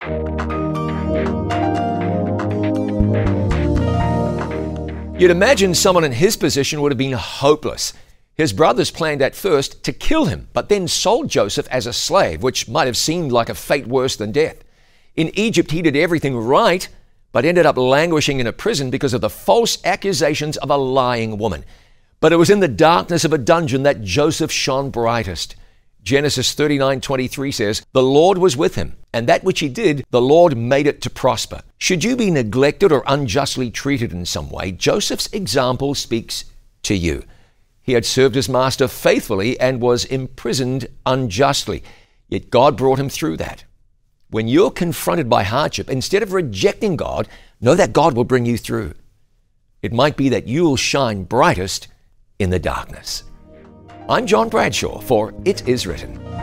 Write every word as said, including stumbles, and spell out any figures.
You'd imagine someone in his position would have been hopeless. His brothers planned at first to kill him, but then sold Joseph as a slave, which might have seemed like a fate worse than death. In Egypt, he did everything right, but ended up languishing in a prison because of the false accusations of a lying woman. But it was in the darkness of a dungeon that Joseph shone brightest. Genesis thirty-nine twenty-three says, "The Lord was with him, and that which he did, the Lord made it to prosper." Should you be neglected or unjustly treated in some way, Joseph's example speaks to you. He had served his master faithfully and was imprisoned unjustly, yet God brought him through that. When you're confronted by hardship, instead of rejecting God, know that God will bring you through. It might be that you'll shine brightest in the darkness. I'm John Bradshaw for It Is Written.